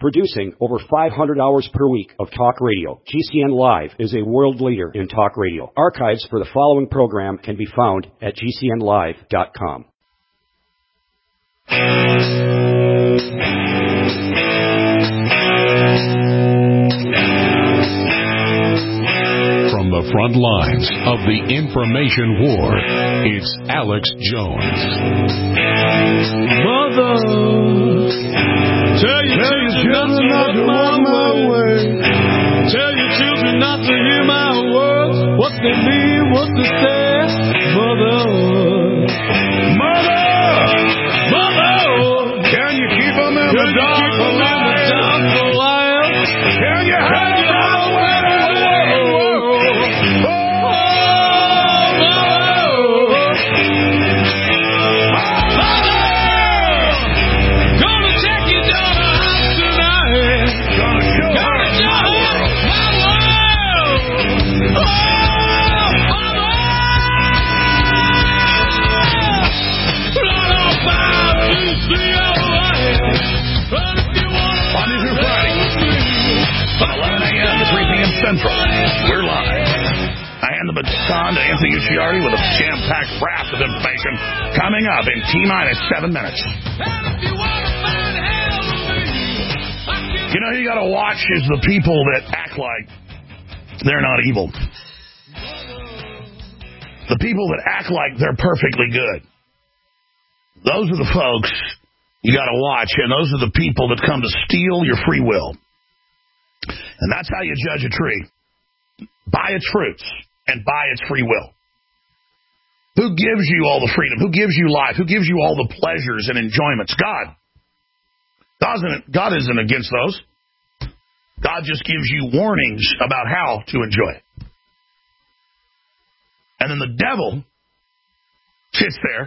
Producing over 500 hours per week of talk radio, GCN Live is a world leader in talk radio. Archives for the following program can be found at GCNlive.com. From the front lines of the information war, it's Alex Jones. Mother, tell your children not to walk my way. Tell your children not to hear my words, what they mean, what they say. Mother, can you keep them in the dark for life? Can you hide them away? Central. We're live. I hand the baton to Anthony Ucciardi with a jam-packed raft of information coming up in T-minus 7 minutes. You know who you got to watch is the people that act like they're not evil. The people that act like they're perfectly good. Those are the folks you got to watch, and those are the people that come to steal your free will. And that's how you judge a tree. By its fruits and by its free will. Who gives you all the freedom? Who gives you life? Who gives you all the pleasures and enjoyments? God. God isn't against those. God just gives you warnings about how to enjoy it. And then the devil sits there,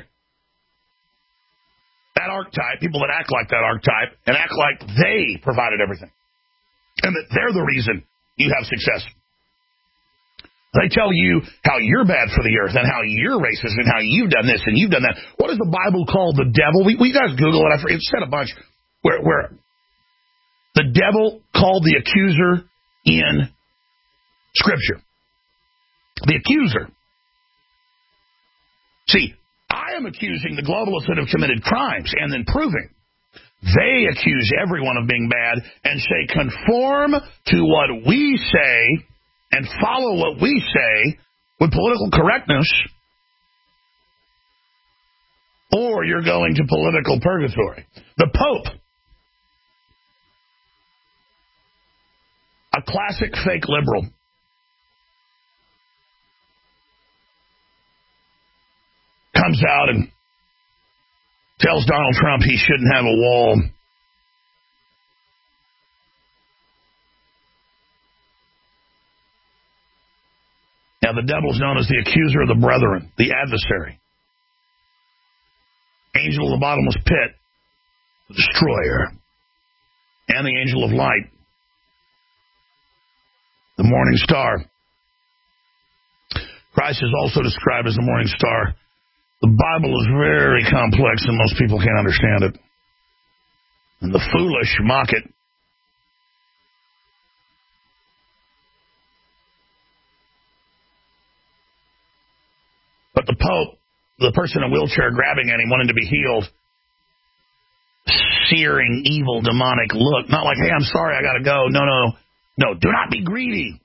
that archetype, people that act like that archetype, and act like they provided everything. And that they're the reason you have success. They tell you how you're bad for the earth and how you're racist and how you've done this and you've done that. What does the Bible call the devil? We guys Google it. It said a bunch where the devil called the accuser in Scripture. The accuser. See, I am accusing the globalists that have committed crimes and then proving. They accuse everyone of being bad and say, conform to what we say and follow what we say with political correctness, or you're going to political purgatory. The Pope, a classic fake liberal, comes out and tells Donald Trump he shouldn't have a wall. Now, the devil's known as the accuser of the brethren, the adversary. Angel of the bottomless pit, the destroyer, and the angel of light, the morning star. Christ is also described as the morning star. The Bible is very complex and most people can't understand it. And the foolish mock it. But the Pope, the person in a wheelchair grabbing at him, wanting to be healed, searing, evil, demonic look. Not like, hey, I'm sorry, I got to go. No, do not be greedy.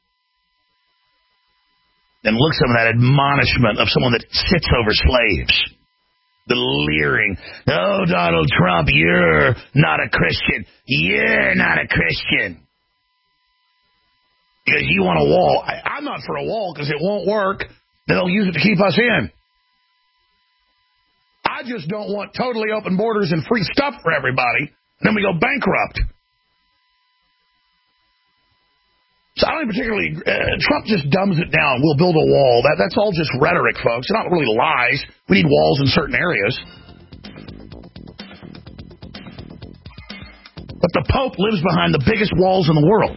And looks at that admonishment of someone that sits over slaves. The leering. Oh, Donald Trump, you're not a Christian. You're not a Christian. Because you want a wall. I'm not for a wall because it won't work. They'll use it to keep us in. I just don't want totally open borders and free stuff for everybody. And then we go bankrupt. So I don't particularly, Trump just dumbs it down. We'll build a wall. That's all just rhetoric, folks. It's not really lies. We need walls in certain areas. But the Pope lives behind the biggest walls in the world.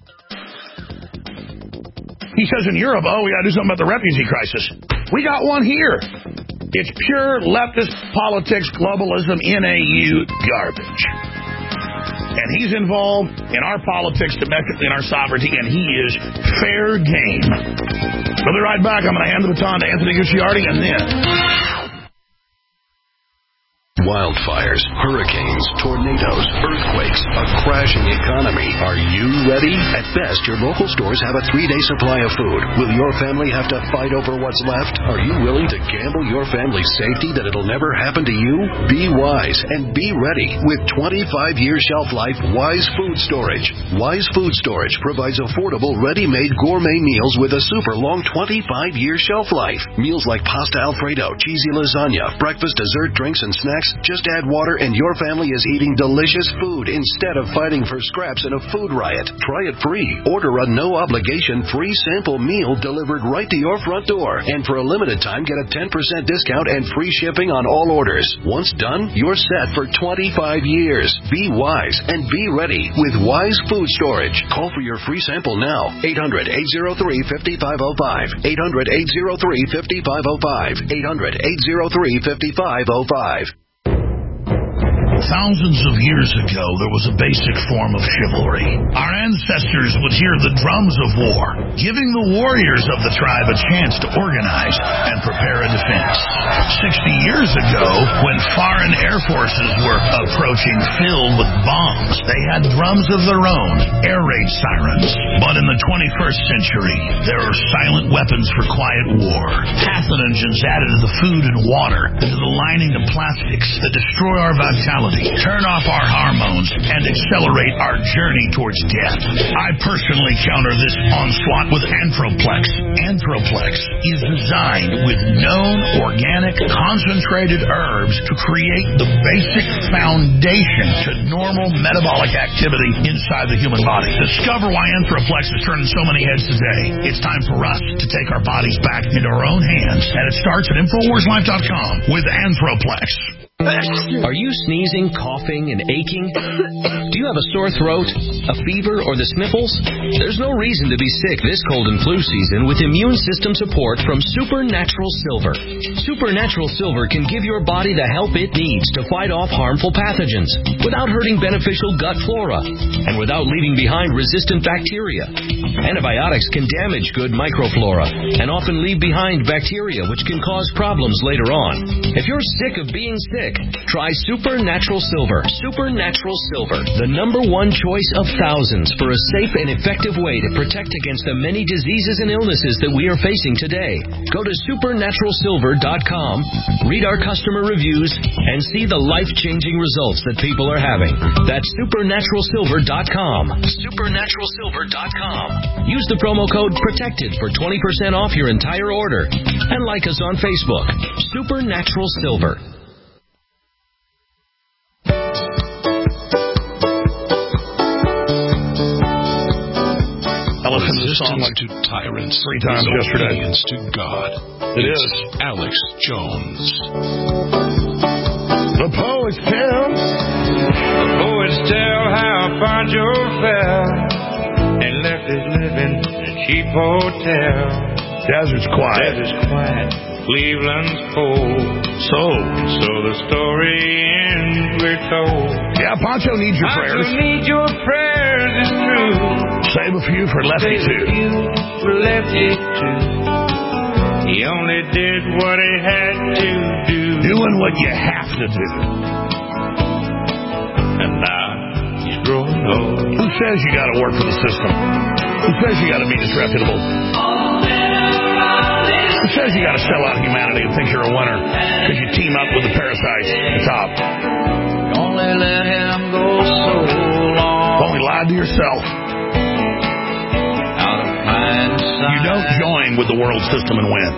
He says in Europe, we got to do something about the refugee crisis. We got one here. It's pure leftist politics, globalism, NAU garbage. And he's involved in our politics, domestically, in our sovereignty, and he is fair game. We'll be right back. I'm going to hand the baton to Anthony Gucciardi, and then... Wildfires, hurricanes, tornadoes, earthquakes, a crashing economy. Are you ready? At best, your local stores have a 3-day supply of food. Will your family have to fight over what's left? Are you willing to gamble your family's safety that it'll never happen to you? Be wise and be ready with 25-year shelf life Wise Food Storage. Wise Food Storage provides affordable, ready-made gourmet meals with a super long 25-year shelf life. Meals like pasta Alfredo, cheesy lasagna, breakfast, dessert, drinks, and snacks. Just add water and your family is eating delicious food instead of fighting for scraps in a food riot. Try it free. Order a no-obligation free sample meal delivered right to your front door. And for a limited time, get a 10% discount and free shipping on all orders. Once done, you're set for 25 years. Be wise and be ready with Wise Food Storage. Call for your free sample now. 800-803-5505. 800-803-5505. 800-803-5505. Thousands of years ago, there was a basic form of chivalry. Our ancestors would hear the drums of war, giving the warriors of the tribe a chance to organize and prepare a defense. 60 years ago, when foreign air forces were approaching filled with bombs, they had drums of their own, air raid sirens. But in the 21st century, there are silent weapons for quiet war. Pathogens added to the food and water, into the lining of plastics that destroy our vitality, turn off our hormones, and accelerate our journey towards death. I personally counter this onslaught with Anthroplex. Anthroplex is designed with known organic concentrated herbs to create the basic foundation to normal metabolic activity inside the human body. Discover why Anthroplex is turning so many heads today. It's time for us to take our bodies back into our own hands, and it starts at InfoWarsLife.com with Anthroplex. Are you sneezing, coughing, and aching? Do you have a sore throat, a fever, or the sniffles? There's no reason to be sick this cold and flu season with immune system support from Supernatural Silver. Supernatural Silver can give your body the help it needs to fight off harmful pathogens without hurting beneficial gut flora and without leaving behind resistant bacteria. Antibiotics can damage good microflora and often leave behind bacteria which can cause problems later on. If you're sick of being sick, try Supernatural Silver. Supernatural Silver, the #1 choice of thousands for a safe and effective way to protect against the many diseases and illnesses that we are facing today. Go to supernaturalsilver.com, read our customer reviews, and see the life-changing results that people are having. That's supernaturalsilver.com. Supernaturalsilver.com. Use the promo code PROTECTED for 20% off your entire order. And like us on Facebook. Supernatural Silver. I listened to this song like to tyrants, 3 times yesterday. Obedience to God. It is Alex Jones. The poets tell how Pancho fell and left his living in a cheap hotel. Desert's quiet. Cleveland's cold. So the story ends, we're told. Yeah, Pancho needs your prayers. Pancho needs your prayers, it's true. Save a few for Lefty too. He only did what he had to do. Doing what you have to do. And now he's growing old. Who says you got to work for the system? Who says you got to be disreputable? Who says you got to sell out humanity and think you're a winner because you team up with the parasites at the top? Only let him go so long. Only lied to yourself. Out of hindsight. You don't join with the world system and win.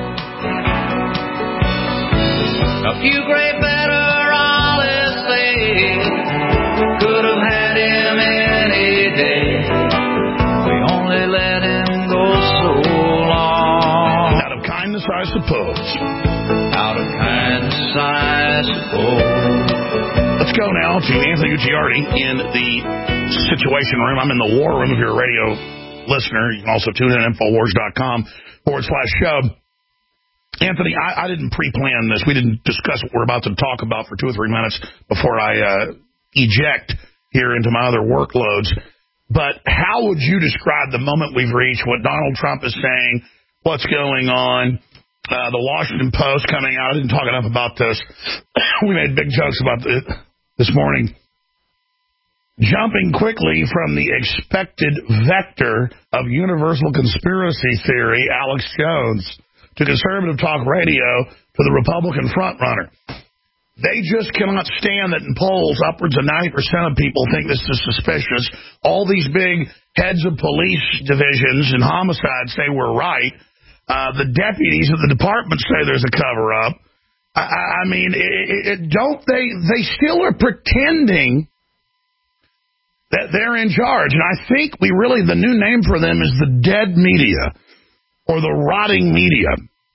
A few great veterans say could have had him any day. We only let him go so long. Out of kindness, I suppose. Out of kindness, I suppose. Let's go now to Anthony Gucciardi in the Situation Room. I'm in the War Room if you're a radio listener. You can also tune in at InfoWars.com/show. Anthony, I didn't pre-plan this. We didn't discuss what we're about to talk about for 2 or 3 minutes before I eject here into my other workloads. But how would you describe the moment we've reached, what Donald Trump is saying, what's going on, the Washington Post coming out? I didn't talk enough about this. We made big jokes about this morning. Jumping quickly from the expected vector of universal conspiracy theory, Alex Jones, to conservative talk radio, to the Republican frontrunner. They just cannot stand that in polls, upwards of 90% of people think this is suspicious. All these big heads of police divisions and homicides say we're right. The deputies of the department say there's a cover-up. I mean, they still are pretending that they're in charge. And I think the new name for them is the dead media or the rotting media.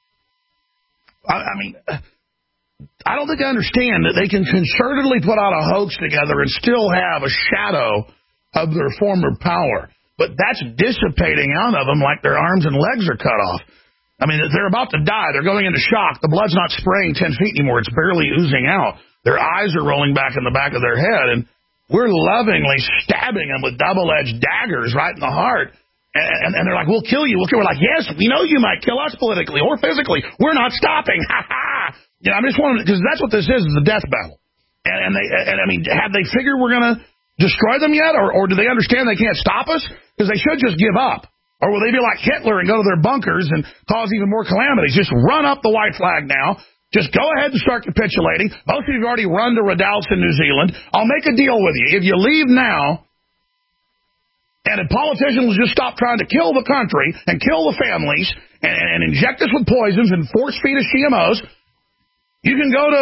I mean, I don't think I understand that they can concertedly put out a hoax together and still have a shadow of their former power. But that's dissipating out of them like their arms and legs are cut off. I mean, they're about to die. They're going into shock. The blood's not spraying 10 feet anymore. It's barely oozing out. Their eyes are rolling back in the back of their head, and we're lovingly stabbing them with double-edged daggers right in the heart. And they're like, we'll kill you. We're like, yes, we know you might kill us politically or physically. We're not stopping. Ha ha. You know, I'm just wondering, because that's what this is a death battle. And I mean, have they figured we're going to destroy them yet? Or do they understand they can't stop us? Because they should just give up. Or will they be like Hitler and go to their bunkers and cause even more calamities? Just run up the white flag now. Just go ahead and start capitulating. Most of you have already run to Redouts in New Zealand. I'll make a deal with you. If you leave now, and if politicians will just stop trying to kill the country and kill the families and inject us with poisons and force feed us GMOs, you can go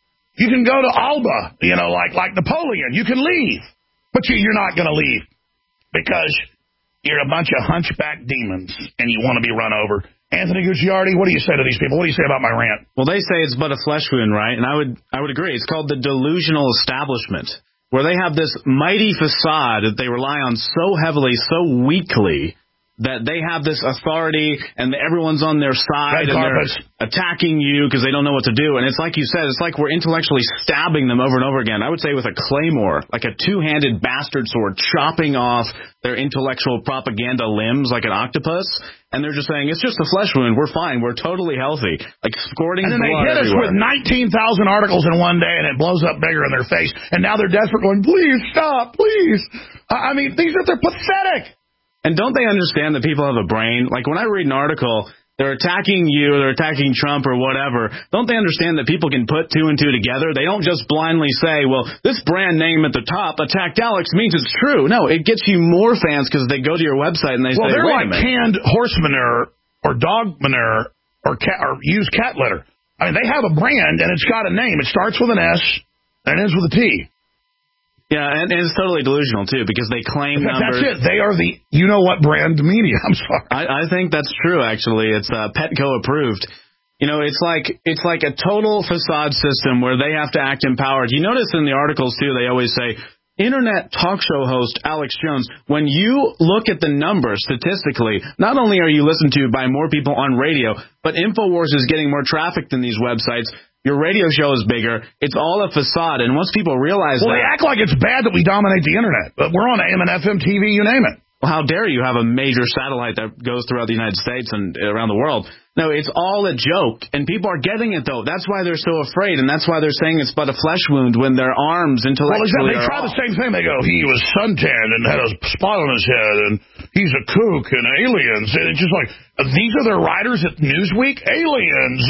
to Alba, you know, like Napoleon. You can leave, but you're not going to leave because you're a bunch of hunchback demons and you want to be run over. Anthony Gucciardi, what do you say to these people? What do you say about my rant? Well, they say it's but a flesh wound, right? And I would agree. It's called the delusional establishment, where they have this mighty facade that they rely on so heavily, so weakly, that they have this authority and everyone's on their side and they're attacking you because they don't know what to do. And it's like you said, it's like we're intellectually stabbing them over and over again. I would say with a claymore, like a two-handed bastard sword, chopping off their intellectual propaganda limbs like an octopus. And they're just saying, it's just a flesh wound. We're fine. We're totally healthy. Like squirting blood everywhere. And then they hit us with 19,000 articles in one day, and it blows up bigger in their face. And now they're desperate going, please stop, please. I mean, they're pathetic. And don't they understand that people have a brain? Like when I read an article, they're attacking you, they're attacking Trump or whatever. Don't they understand that people can put two and two together? They don't just blindly say, well, this brand name at the top, attacked Alex, means it's true. No, it gets you more fans because they go to your website and they say, they're like canned horse manure or dog manure or used cat litter. I mean, they have a brand and it's got a name. It starts with an S and it ends with a T. Yeah, and it's totally delusional, too, because they claim numbers. That's it. They are the you-know-what brand media. I'm sorry. I think that's true, actually. It's Petco approved. You know, it's like a total facade system where they have to act empowered. You notice in the articles, too, they always say, Internet talk show host Alex Jones, when you look at the numbers statistically, not only are you listened to by more people on radio, but InfoWars is getting more traffic than these websites. Your radio show is bigger. It's all a facade. And once people realize they act like it's bad that we dominate the Internet. But we're on AM and FM TV, you name it. Well, how dare you have a major satellite that goes throughout the United States and around the world? No, it's all a joke. And people are getting it, though. That's why they're so afraid. And that's why they're saying it's but a flesh wound when their arms intellectually they try the same thing. They go, he was suntanned and had a spot on his head, and he's a kook and aliens. And it's just like, these are their writers at Newsweek? Aliens,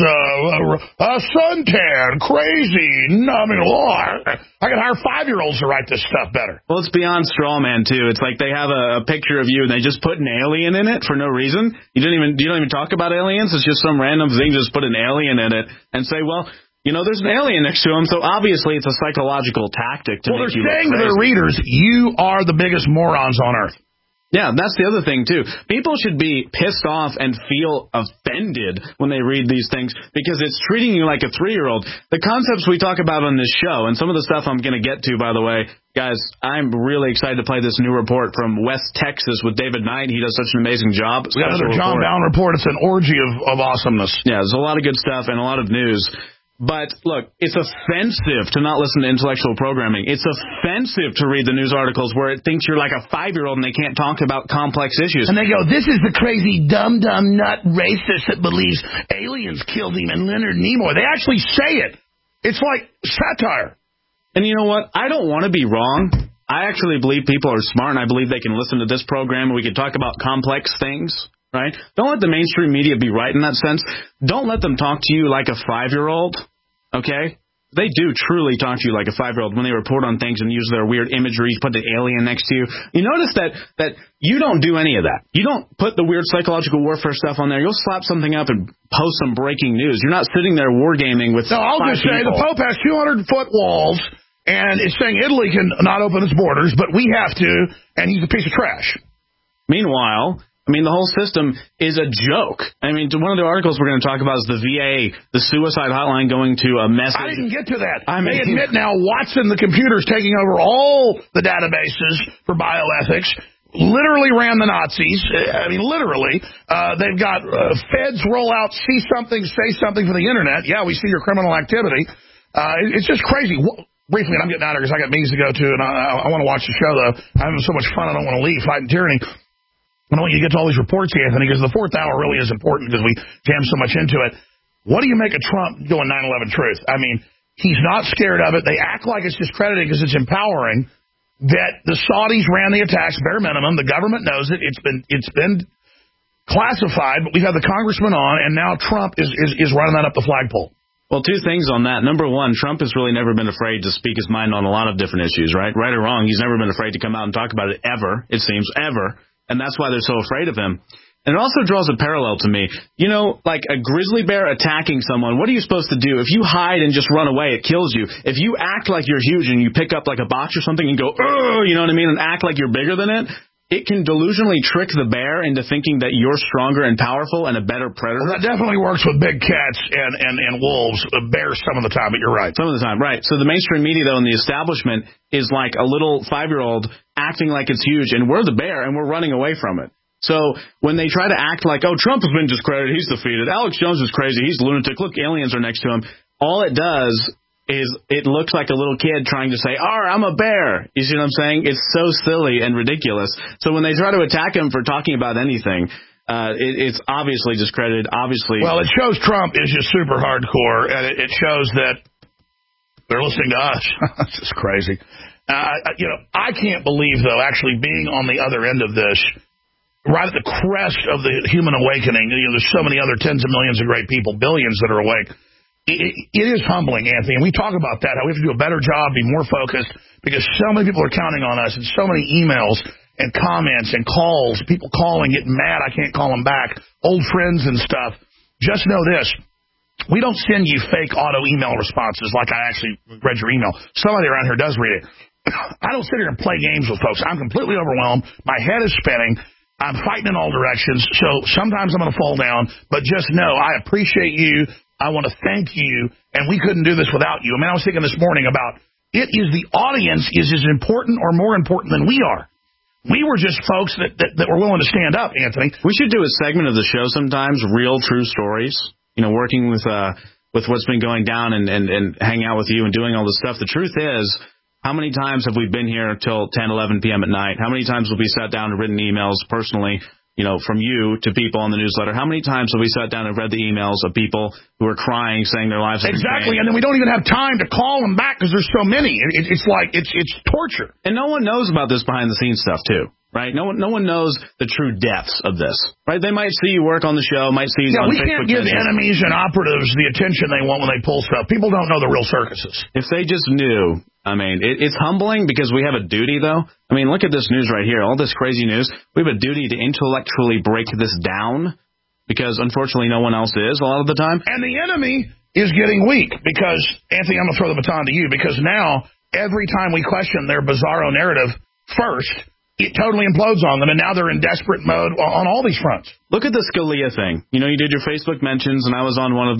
suntan, crazy. No, I mean, I could hire 5-year-olds to write this stuff better. Well, it's beyond straw man, too. It's like they have a picture of you, and they just put an alien in it for no reason. You don't even talk about aliens. It's just some random thing, just put an alien in it and say, well, you know, there's an alien next to him, so obviously it's a psychological tactic to make you look crazy. Well, they're saying to their readers, you are the biggest morons on earth. Yeah, that's the other thing, too. People should be pissed off and feel offended when they read these things because it's treating you like a 3-year-old. The concepts we talk about on this show, and some of the stuff I'm going to get to, by the way, guys, I'm really excited to play this new report from West Texas with David Knight. He does such an amazing job. We got another John Bowne report. It's an orgy of awesomeness. Yeah, there's a lot of good stuff and a lot of news. But, look, it's offensive to not listen to intellectual programming. It's offensive to read the news articles where it thinks you're like a 5-year-old and they can't talk about complex issues. And they go, this is the crazy, dumb nut racist that believes aliens killed him and Leonard Nimoy. They actually say it. It's like satire. And you know what? I don't want to be wrong. I actually believe people are smart, and I believe they can listen to this program and we can talk about complex things. Right? Don't let the mainstream media be right in that sense. Don't let them talk to you like a 5-year-old, okay? They do truly talk to you like a 5-year-old when they report on things and use their weird imagery, put the alien next to you. You notice that you don't do any of that. You don't put the weird psychological warfare stuff on there. You'll slap something up and post some breaking news. You're not sitting there wargaming with I'll just say the Pope has 200-foot walls and is saying Italy can not open its borders, but we have to, and he's a piece of trash. Meanwhile, I mean, the whole system is a joke. I mean, one of the articles we're going to talk about is the VA, the suicide hotline going to a message. I didn't get to that. They admit now Watson, the computer's taking over all the databases for bioethics, literally ran the Nazis. I mean, literally. They've got feds roll out, see something, say something for the Internet. Yeah, we see your criminal activity. It's just crazy. Briefly, and I'm getting out of here because I got meetings to go to, and I want to watch the show, though. I'm having so much fun, I don't want to leave fighting tyranny. I don't want you to get to all these reports, Anthony, because the fourth hour really is important because we jam so much into it. What do you make of Trump doing 9/11 truth? I mean, he's not scared of it. They act like it's discrediting because it's empowering. That the Saudis ran the attacks, bare minimum. The government knows it. It's been classified, but we've had the congressman on, and now Trump is running that up the flagpole. Well, two things on that. Number one, Trump has really never been afraid to speak his mind on a lot of different issues, right? Right or wrong, he's never been afraid to come out and talk about it ever, it seems, ever. And that's why they're so afraid of him. And it also draws a parallel to me. You know, like a grizzly bear attacking someone, what are you supposed to do? If you hide and just run away, it kills you. If you act like you're huge and you pick up like a box or something and go, you know what I mean, and act like you're bigger than it, it can delusionally trick the bear into thinking that you're stronger and powerful and a better predator. Well, that definitely works with big cats and wolves, bears some of the time, but you're right. Some of the time, right. So the mainstream media, though, and the establishment is like a little 5-year-old acting like it's huge, and we're the bear, and we're running away from it. So when they try to act like, oh, Trump has been discredited, he's defeated, Alex Jones is crazy, he's a lunatic, look, aliens are next to him, all it does is it looks like a little kid trying to say, I'm a bear. You see what I'm saying? It's so silly and ridiculous. So when they try to attack him for talking about anything, it's obviously discredited, obviously. Well, it shows Trump is just super hardcore, and it shows that they're listening to us. It's just crazy. I can't believe, though, actually being on the other end of this, right at the crest of the human awakening, there's so many other tens of millions of great people, billions that are awake. It is humbling, Anthony, and we talk about that, how we have to do a better job, be more focused, because so many people are counting on us, and so many emails and comments and calls, people calling, getting mad, I can't call them back, old friends and stuff. Just know this. We don't send you fake auto email responses like I actually read your email. Somebody around here does read it. I don't sit here and play games with folks. I'm completely overwhelmed. My head is spinning. I'm fighting in all directions. So sometimes I'm going to fall down. But just know I appreciate you. I want to thank you. And we couldn't do this without you. I mean, I was thinking this morning about it is the audience is as important or more important than we are. We were just folks that were willing to stand up, Anthony. We should do a segment of the show sometimes, real, true stories. You know, working with what's been going down and hanging out with you and doing all this stuff. The truth is, how many times have we been here till 10, 11 p.m. at night? How many times have we sat down and written emails personally, you know, from you to people on the newsletter? How many times have we sat down and read the emails of people who are crying, saying their lives are exactly, and then we don't even have time to call them back because there's so many. It's like it's torture. And no one knows about this behind the scenes stuff too. Right? No one knows the true depths of this. Right? They might see you work on the show, might see you on Facebook. We can't give enemies and operatives the attention they want when they pull stuff. People don't know the real circuses. If they just knew, I mean, it's humbling because we have a duty, though. I mean, look at this news right here. All this crazy news. We have a duty to intellectually break this down because, unfortunately, no one else is a lot of the time. And the enemy is getting weak because, Anthony, I'm going to throw the baton to you because now every time we question their bizarro narrative first, it totally implodes on them, and now they're in desperate mode on all these fronts. Look at the Scalia thing. You know, you did your Facebook mentions, and I was on one of them.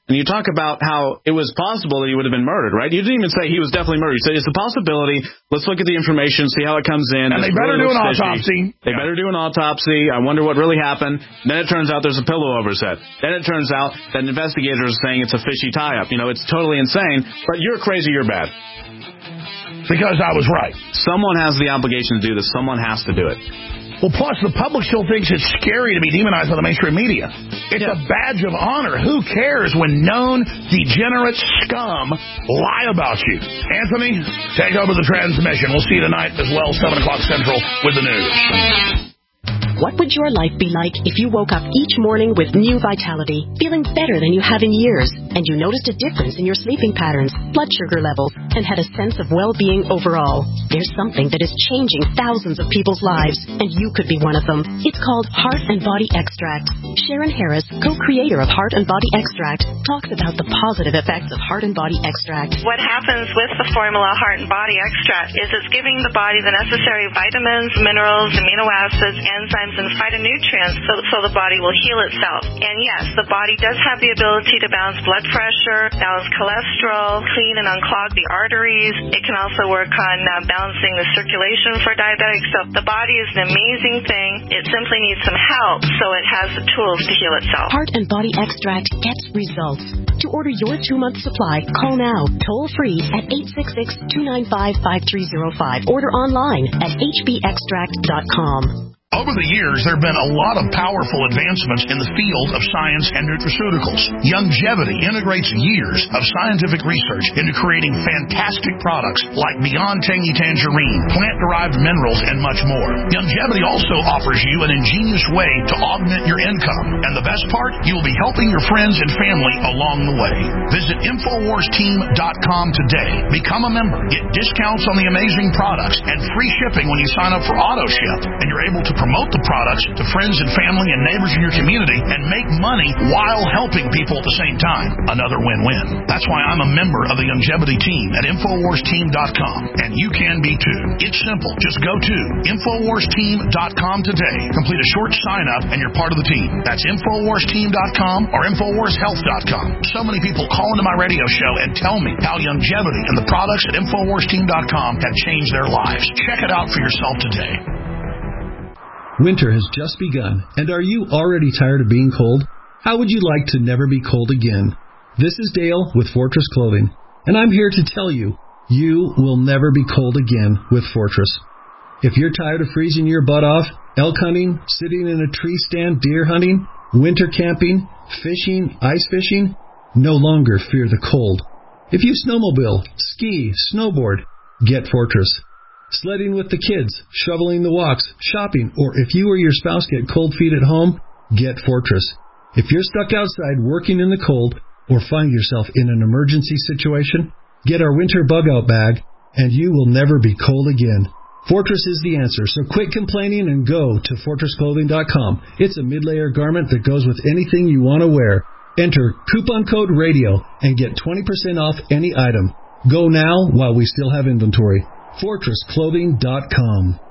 And you talk about how it was possible that he would have been murdered, right? You didn't even say he was definitely murdered. You said it's a possibility. Let's look at the information, see how it comes in. And they better do an autopsy. They better do an autopsy. I wonder what really happened. Then it turns out there's a pillow over his head. Then it turns out that investigators are saying it's a fishy tie-up. You know, it's totally insane. But you're crazy, you're bad. Because I was right. Someone has the obligation to do this. Someone has to do it. Well, plus, the public still thinks it's scary to be demonized by the mainstream media. It's a badge of honor. Who cares when known degenerate scum lie about you? Anthony, take over the transmission. We'll see you tonight as well, 7 o'clock Central, with the news. What would your life be like if you woke up each morning with new vitality, feeling better than you have in years, and you noticed a difference in your sleeping patterns, blood sugar levels, and had a sense of well-being overall? There's something that is changing thousands of people's lives, and you could be one of them. It's called Heart and Body Extract. Sharon Harris, co-creator of Heart and Body Extract, talks about the positive effects of Heart and Body Extract. What happens with the formula Heart and Body Extract is it's giving the body the necessary vitamins, minerals, amino acids, enzymes, and phytonutrients so the body will heal itself. And yes, the body does have the ability to balance blood pressure, balance cholesterol, clean and unclog the arteries. It can also work on balancing the circulation for diabetics. So the body is an amazing thing. It simply needs some help so it has the tools to heal itself. Heart and Body Extract gets results. To order your 2-month supply, call now, toll free at 866-295-5305. Order online at hbextract.com. Over the years, there have been a lot of powerful advancements in the field of science and nutraceuticals. Youngevity integrates years of scientific research into creating fantastic products like Beyond Tangy Tangerine, plant-derived minerals, and much more. Youngevity also offers you an ingenious way to augment your income. And the best part, you will be helping your friends and family along the way. Visit InfoWarsTeam.com today. Become a member. Get discounts on the amazing products and free shipping when you sign up for AutoShip. And you're able to promote the products to friends and family and neighbors in your community and make money while helping people at the same time. Another win-win. That's why I'm a member of the Youngevity team at InfoWarsTeam.com. And you can be too. It's simple. Just go to InfoWarsTeam.com today. Complete a short sign-up and you're part of the team. That's InfoWarsTeam.com or InfoWarsHealth.com. So many people call into my radio show and tell me how Youngevity and the products at InfoWarsTeam.com have changed their lives. Check it out for yourself today. Winter has just begun, and are you already tired of being cold? How would you like to never be cold again? This is Dale with Fortress Clothing, and I'm here to tell you, you will never be cold again with Fortress. If you're tired of freezing your butt off, elk hunting, sitting in a tree stand, deer hunting, winter camping, fishing, ice fishing, no longer fear the cold. If you snowmobile, ski, snowboard, get Fortress. Sledding with the kids, shoveling the walks, shopping, or if you or your spouse get cold feet at home, get Fortress. If you're stuck outside working in the cold or find yourself in an emergency situation, get our winter bug-out bag, and you will never be cold again. Fortress is the answer, so quit complaining and go to FortressClothing.com. It's a mid-layer garment that goes with anything you want to wear. Enter coupon code RADIO and get 20% off any item. Go now while we still have inventory. FortressClothing.com.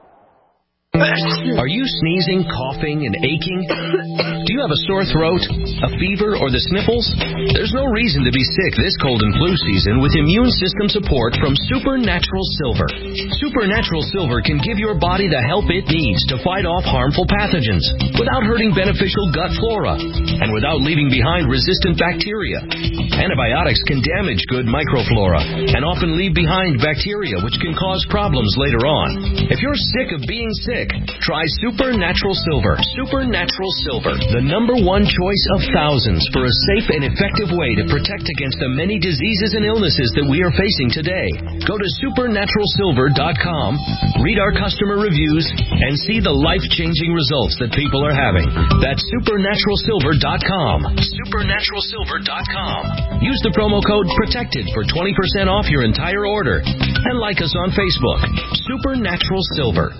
Are you sneezing, coughing, and aching? Do you have a sore throat, a fever, or the sniffles? There's no reason to be sick this cold and flu season with immune system support from Supernatural Silver. Supernatural Silver can give your body the help it needs to fight off harmful pathogens without hurting beneficial gut flora and without leaving behind resistant bacteria. Antibiotics can damage good microflora and often leave behind bacteria which can cause problems later on. If you're sick of being sick, try Supernatural Silver. Supernatural Silver, the #1 choice of thousands for a safe and effective way to protect against the many diseases and illnesses that we are facing today. Go to supernaturalsilver.com, read our customer reviews, and see the life-changing results that people are having. That's supernaturalsilver.com. Supernaturalsilver.com. Use the promo code PROTECTED for 20% off your entire order. And like us on Facebook. Supernatural Silver.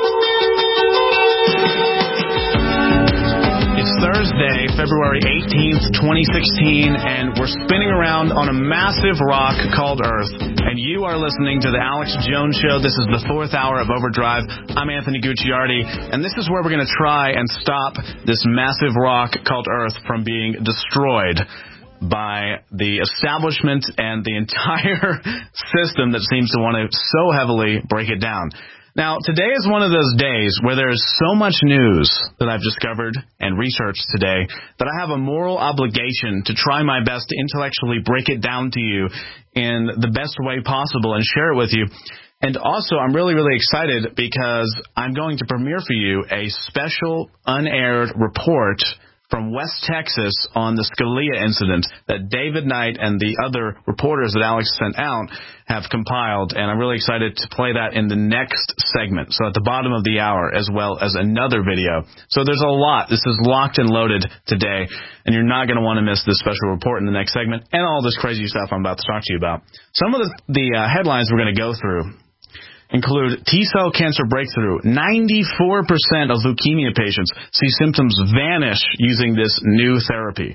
February 18th, 11th, 2016, and we're spinning around on a massive rock called Earth, and you are listening to The Alex Jones Show. This is the 4th hour of Overdrive. I'm Anthony Gucciardi, and this is where we're going to try and stop this massive rock called Earth from being destroyed by the establishment and the entire system that seems to want to so heavily break it down. Now, today is one of those days where there's so much news that I've discovered and researched today that I have a moral obligation to try my best to intellectually break it down to you in the best way possible and share it with you. And also, I'm really, really excited because I'm going to premiere for you a special unaired report from West Texas on the Scalia incident that David Knight and the other reporters that Alex sent out have compiled, and I'm really excited to play that in the next segment, so at the bottom of the hour, as well as another video. So there's a lot. This is locked and loaded today, and you're not going to want to miss this special report in the next segment and all this crazy stuff I'm about to talk to you about. Some of the headlines we're going to go through include T-cell cancer breakthrough. 94% of leukemia patients see symptoms vanish using this new therapy.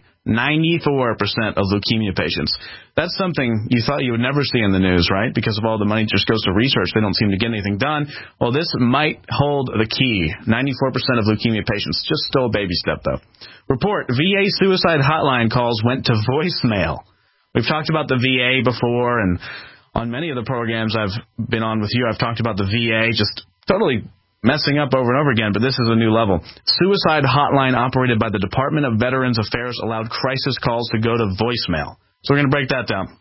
94% of leukemia patients. That's something you thought you would never see in the news, right? Because of all the money just goes to research. They don't seem to get anything done. Well, this might hold the key. 94% of leukemia patients. Just still a baby step, though. Report, VA suicide hotline calls went to voicemail. We've talked about the VA before, and on many of the programs I've been on with you, I've talked about the VA just totally messing up over and over again, but this is a new level. Suicide hotline operated by the Department of Veterans Affairs allowed crisis calls to go to voicemail. So we're going to break that down.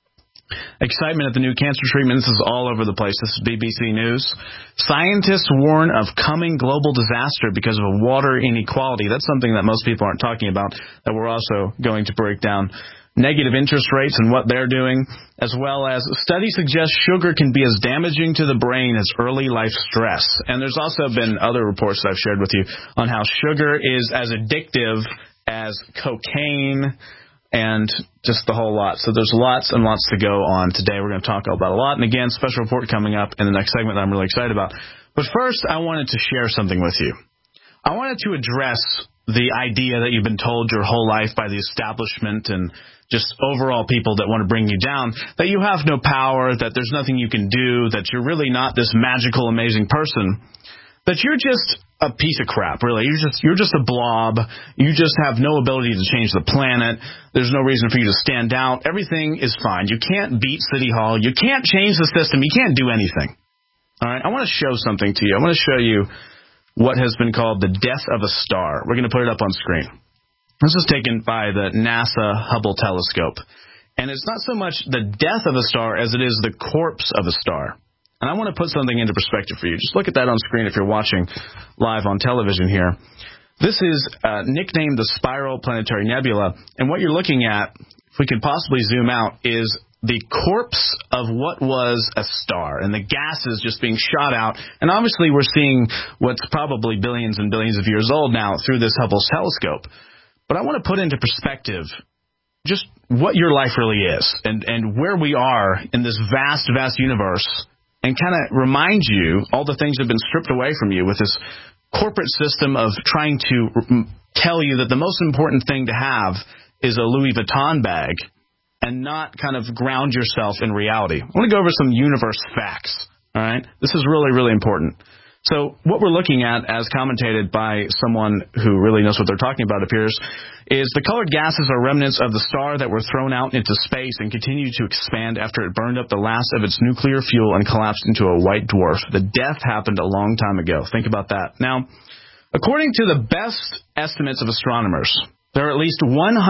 Excitement at the new cancer treatment. This is all over the place. This is BBC News. Scientists warn of coming global disaster because of water inequality. That's something that most people aren't talking about, that we're also going to break down. Negative interest rates and what they're doing, as well as studies suggest sugar can be as damaging to the brain as early life stress. And there's also been other reports that I've shared with you on how sugar is as addictive as cocaine and just the whole lot. So there's lots and lots to go on today. We're going to talk about a lot. And again, special report coming up in the next segment that I'm really excited about. But first, I wanted to share something with you. I wanted to address the idea that you've been told your whole life by the establishment and just overall people that want to bring you down, that you have no power, that there's nothing you can do, that you're really not this magical, amazing person, that you're just a piece of crap, really. You're just a blob. You just have no ability to change the planet. There's no reason for you to stand out. Everything is fine. You can't beat City Hall. You can't change the system. You can't do anything. All right? I want to show something to you. I want to show you what has been called the death of a star. We're going to put it up on screen. This is taken by the NASA Hubble telescope. And it's not so much the death of a star as it is the corpse of a star. And I want to put something into perspective for you. Just look at that on screen if you're watching live on television here. This is nicknamed the Spiral Planetary Nebula. And what you're looking at, if we can possibly zoom out, is the corpse of what was a star, and the gases just being shot out. And obviously we're seeing what's probably billions and billions of years old now through this Hubble telescope. But I want to put into perspective just what your life really is and where we are in this vast, vast universe, and kind of remind you all the things that have been stripped away from you with this corporate system of trying to tell you that the most important thing to have is a Louis Vuitton bag and not kind of ground yourself in reality. I want to go over some universe facts, all right? This is really, really important. So what we're looking at, as commentated by someone who really knows what they're talking about, appears, is the colored gases are remnants of the star that were thrown out into space and continued to expand after it burned up the last of its nuclear fuel and collapsed into a white dwarf. The death happened a long time ago. Think about that. Now, according to the best estimates of astronomers, there are at least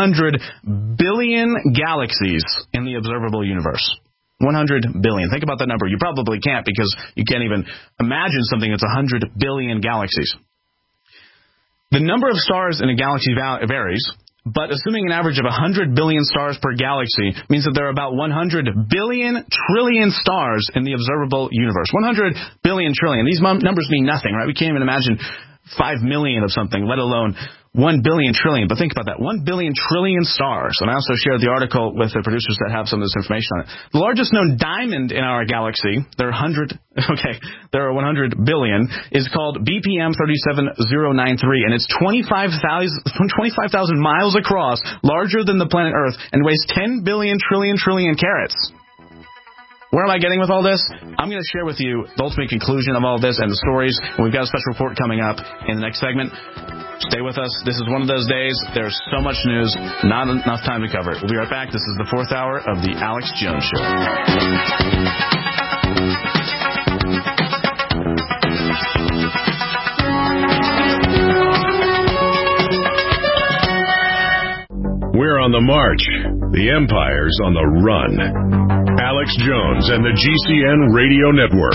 100 billion galaxies in the observable universe. 100 billion. Think about that number. You probably can't, because you can't even imagine something that's 100 billion galaxies. The number of stars in a galaxy varies, but assuming an average of 100 billion stars per galaxy means that there are about 100 billion trillion stars in the observable universe. 100 billion trillion. These numbers mean nothing, right? We can't even imagine 5 million of something, let alone 1 billion trillion, but think about that, 1 billion trillion stars. And I also shared the article with the producers that have some of this information on it. The largest known diamond in our galaxy, there are 100 billion, is called BPM 37093, and it's 25,000 miles across, larger than the planet Earth, and weighs 10 billion trillion carats. Where am I getting with all this? I'm going to share with you the ultimate conclusion of all this and the stories. And we've got a special report coming up in the next segment. Stay with us. This is one of those days. There's so much news, not enough time to cover it. We'll be right back. This is the 4th hour of the Alex Jones Show. We're on the march. The Empire's on the run. Alex Jones and the GCN Radio Network.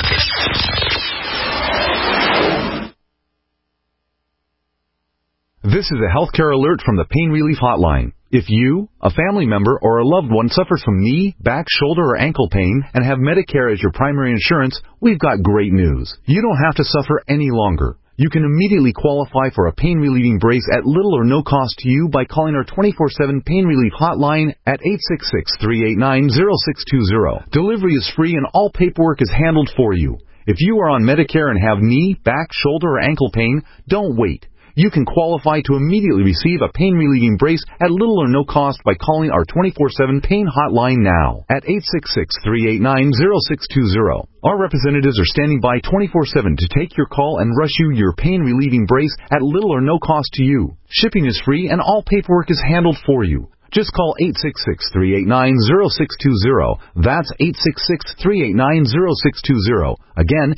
This is a healthcare alert from the Pain Relief Hotline. If you, a family member, or a loved one suffers from knee, back, shoulder, or ankle pain and have Medicare as your primary insurance, we've got great news. You don't have to suffer any longer. You can immediately qualify for a pain-relieving brace at little or no cost to you by calling our 24/7 Pain Relief Hotline at 866-389-0620. Delivery is free and all paperwork is handled for you. If you are on Medicare and have knee, back, shoulder, or ankle pain, don't wait. You can qualify to immediately receive a pain-relieving brace at little or no cost by calling our 24/7 Pain Hotline now at 866-389-0620. Our representatives are standing by 24/7 to take your call and rush you your pain-relieving brace at little or no cost to you. Shipping is free and all paperwork is handled for you. Just call 866-389-0620. That's 866-389-0620. Again,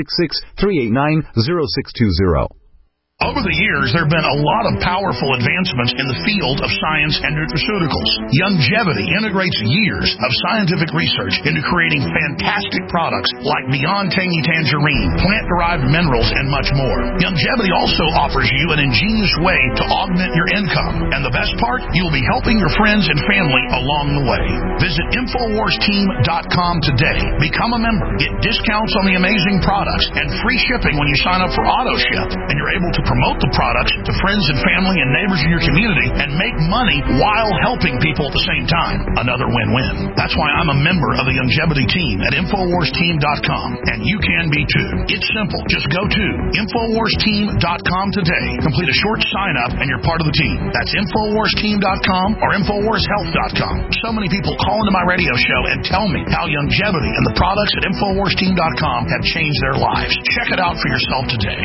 866-389-0620. Over the years, there have been a lot of powerful advancements in the field of science and nutraceuticals. Youngevity integrates years of scientific research into creating fantastic products like Beyond Tangy Tangerine, plant-derived minerals, and much more. Youngevity also offers you an ingenious way to augment your income. And the best part, you'll be helping your friends and family along the way. Visit InfoWarsTeam.com today. Become a member. Get discounts on the amazing products and free shipping when you sign up for AutoShip. And you're able to promote the products to friends and family and neighbors in your community and make money while helping people at the same time. Another win-win. That's why I'm a member of the Youngevity team at InfoWarsTeam.com, and you can be too. It's simple. Just go to InfoWarsTeam.com today. Complete a short sign-up and you're part of the team. That's InfoWarsTeam.com or InfoWarsHealth.com. So many people call into my radio show and tell me how Youngevity and the products at InfoWarsTeam.com have changed their lives. Check it out for yourself today.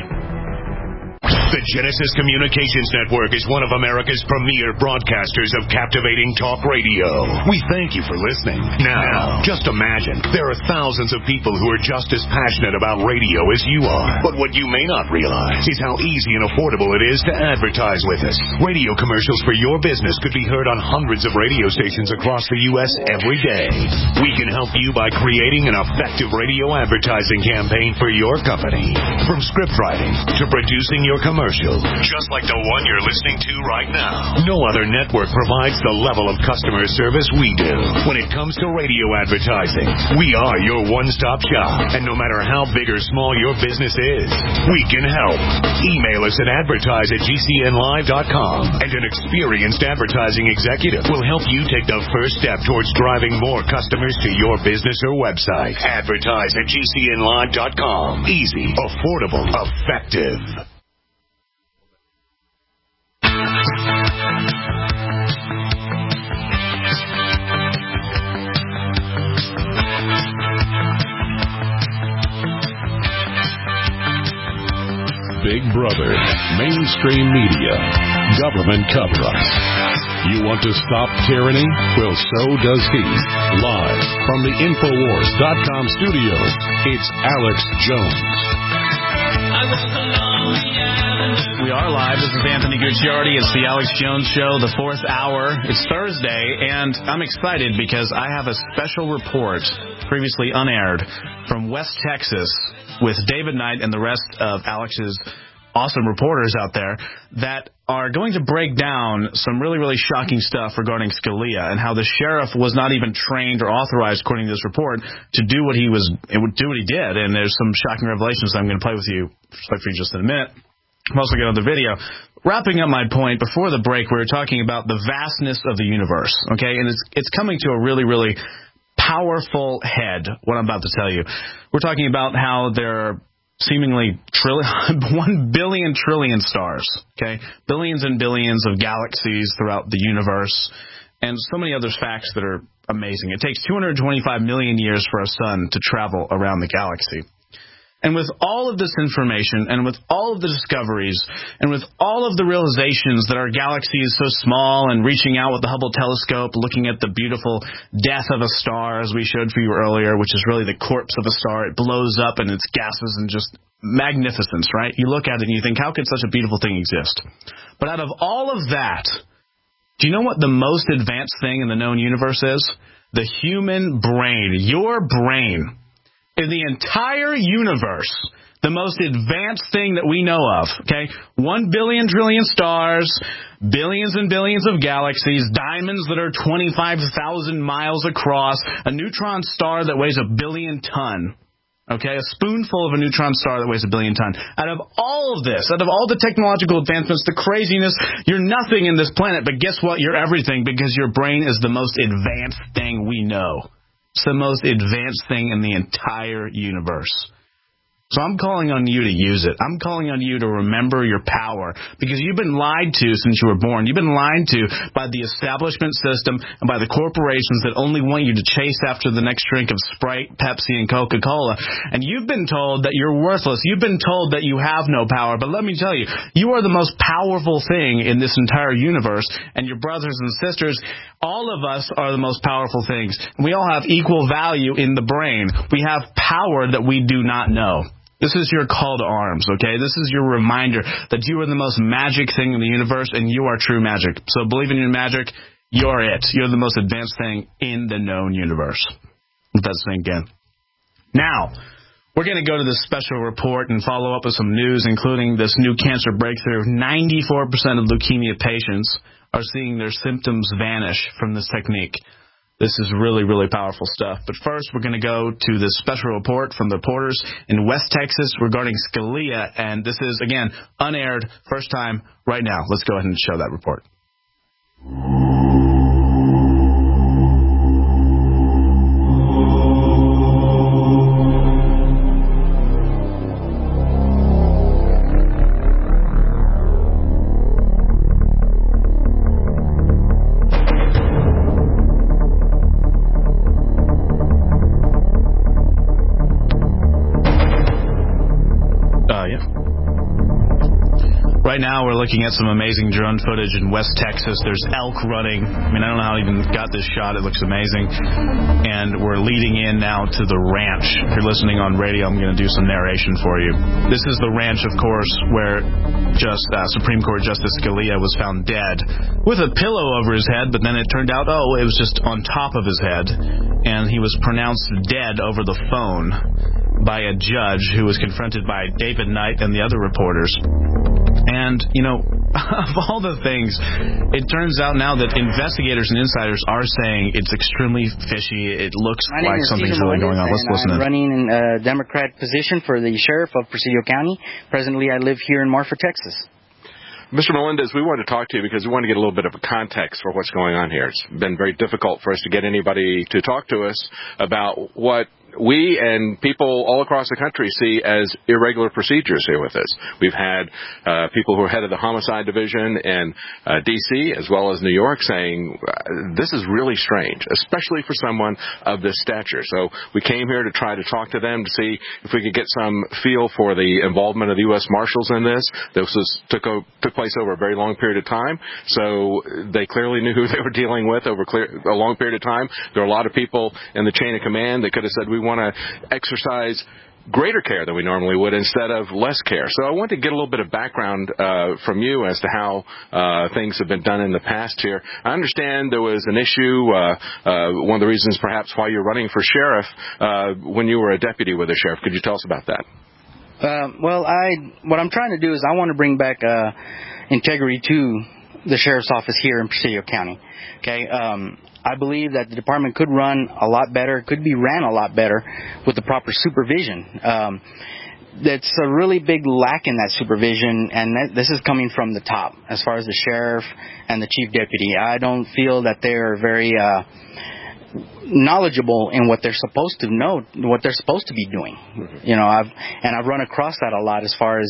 The Genesis Communications Network is one of America's premier broadcasters of captivating talk radio. We thank you for listening. Now, just imagine, there are thousands of people who are just as passionate about radio as you are. But what you may not realize is how easy and affordable it is to advertise with us. Radio commercials for your business could be heard on hundreds of radio stations across the U.S. every day. We can help you by creating an effective radio advertising campaign for your company. From script writing to producing your commercial, just like the one you're listening to right now. No other network provides the level of customer service we do. When it comes to radio advertising, we are your one-stop shop. And no matter how big or small your business is, we can help. Email us at advertise@gcnlive.com, and an experienced advertising executive will help you take the first step towards driving more customers to your business or website. Advertise@gcnlive.com. Easy, affordable, effective. Big Brother, mainstream media, government cover-ups. You want to stop tyranny? Well, so does he. Live from the Infowars.com studios, it's Alex Jones. We are live. This is Anthony Gucciardi. It's the Alex Jones Show, the 4th hour. It's Thursday, and I'm excited because I have a special report, previously unaired, from West Texas with David Knight and the rest of Alex's awesome reporters out there that are going to break down some really, really shocking stuff regarding Scalia and how the sheriff was not even trained or authorized, according to this report, to do what he did. And there's some shocking revelations that I'm going to play with you just in a minute. I'm also getting another video. Wrapping up my point, before the break, we were talking about the vastness of the universe, okay? And it's coming to a really, really powerful head, what I'm about to tell you. We're talking about how there are seemingly 1 billion trillion stars, okay? Billions and billions of galaxies throughout the universe, and so many other facts that are amazing. It takes 225 million years for a sun to travel around the galaxy. And with all of this information, and with all of the discoveries, and with all of the realizations that our galaxy is so small, and reaching out with the Hubble telescope, looking at the beautiful death of a star, as we showed for you earlier, which is really the corpse of a star. It blows up and its gases and just magnificence, right? You look at it and you think, how could such a beautiful thing exist? But out of all of that, do you know what the most advanced thing in the known universe is? The human brain. Your brain. In the entire universe, the most advanced thing that we know of, okay? 1 billion trillion stars, billions and billions of galaxies, diamonds that are 25,000 miles across, a neutron star that weighs 1 billion ton, okay? A spoonful of a neutron star that weighs 1 billion ton. Out of all of this, out of all the technological advancements, the craziness, you're nothing in this planet, but guess what? You're everything, because your brain is the most advanced thing we know. It's the most advanced thing in the entire universe. So I'm calling on you to use it. I'm calling on you to remember your power, because you've been lied to since you were born. You've been lied to by the establishment system and by the corporations that only want you to chase after the next drink of Sprite, Pepsi, and Coca-Cola. And you've been told that you're worthless. You've been told that you have no power. But let me tell you, you are the most powerful thing in this entire universe. And your brothers and sisters, all of us are the most powerful things. We all have equal value in the brain. We have power that we do not know. This is your call to arms, okay? This is your reminder that you are the most magic thing in the universe, and you are true magic. So believe in your magic. You're it. You're the most advanced thing in the known universe. Let that sink in. Now, we're going to go to this special report and follow up with some news, including this new cancer breakthrough. 94% of leukemia patients are seeing their symptoms vanish from this technique. This is really, really powerful stuff. But first, we're going to go to this special report from the reporters in West Texas regarding Scalia. And this is, again, unaired, first time, right now. Let's go ahead and show that report. Right now, we're looking at some amazing drone footage in West Texas. There's elk running. I mean, I don't know how I even got this shot. It looks amazing. And we're leading in now to the ranch. If you're listening on radio, I'm going to do some narration for you. This is the ranch, of course, where Supreme Court Justice Scalia was found dead with a pillow over his head, but then it turned out, it was just on top of his head. And he was pronounced dead over the phone by a judge who was confronted by David Knight and the other reporters. And, of all the things, it turns out now that investigators and insiders are saying it's extremely fishy. It looks like something's really going on. Let's listen in. I'm running in a Democrat position for the sheriff of Presidio County. Presently, I live here in Marfa, Texas. Mr. Melendez, we wanted to talk to you because we want to get a little bit of a context for what's going on here. It's been very difficult for us to get anybody to talk to us about what we and people all across the country see as irregular procedures here with us. We've had people who are head of the homicide division in D.C. as well as New York saying this is really strange, especially for someone of this stature. So we came here to try to talk to them to see if we could get some feel for the involvement of the U.S. Marshals in this. This took place over a very long period of time, so they clearly knew who they were dealing with over a long period of time. There are a lot of people in the chain of command that could have said, we want to exercise greater care than we normally would instead of less care. So I want to get a little bit of background from you as to how things have been done in the past here. I understand there was an issue, one of the reasons perhaps why you're running for sheriff when you were a deputy with the sheriff. Could you tell us about that? What I'm trying to do is I want to bring back integrity to the sheriff's office here in Presidio County. Okay, I believe that the department could run a lot better, could be ran a lot better with the proper supervision. that's a really big lack in that supervision, and this is coming from the top, as far as the sheriff and the chief deputy. I don't feel that they're very knowledgeable in what they're supposed to know, what they're supposed to be doing. You know, I've run across that a lot as far as